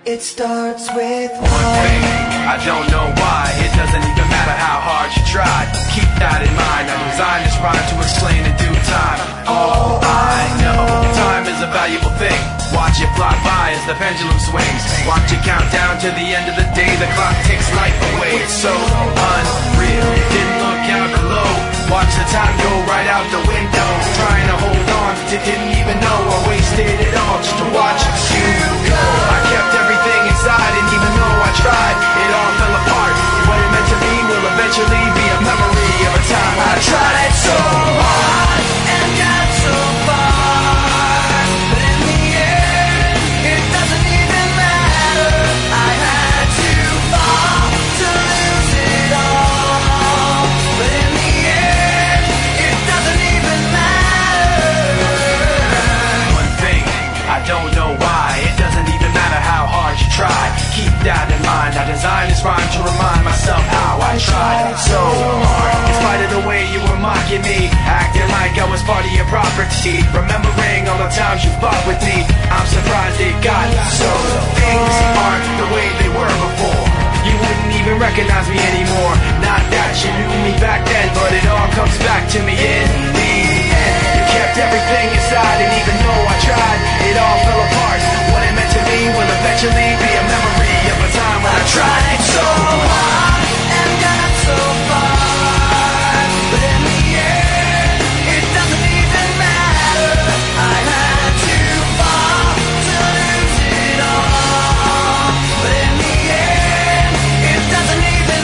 It starts with one thing, I don't know why. It doesn't even matter how hard you try. Keep that in mind. I designed this rhyme to explain in due time. All I know, time is a valuable thing. Watch it fly by as the pendulum swings. Watch it count down to the end of the day. The clock takes life away. It's so unreal. Didn't look out below. Watch the time go right out the window. Trying to hold on, didn't even know I wasted it all just to watch you go. I kept everything inside, and even though I tried, it all fell apart. What it meant to me will eventually be a memory of a time I tried so hard and got so far, but in the end, it doesn't even matter. I had to fall to lose it all, but in the end, it doesn't even matter. One thing, I don't know why. It doesn't even matter how hard you try. Keep that in mind. I designed this rhyme to remind myself how I tried so hard. In spite of the way you were mocking me, acting like I was part of your property, remembering all the times you fought with me, I'm surprised it got so. Things aren't the way they were before. You wouldn't even recognize me anymore. Not that you knew me back then, but it all comes back to me in the end. You kept everything inside, and even though I tried, it all fell apart. What it meant to me will eventually be a memory of a time when I tried so hard and got so far, but in the end, it doesn't even matter. I had to fall to lose it all, but in the end, it doesn't even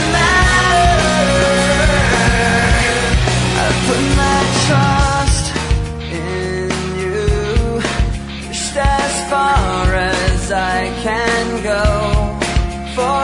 matter. I put my trust in you, just as far as I can go. For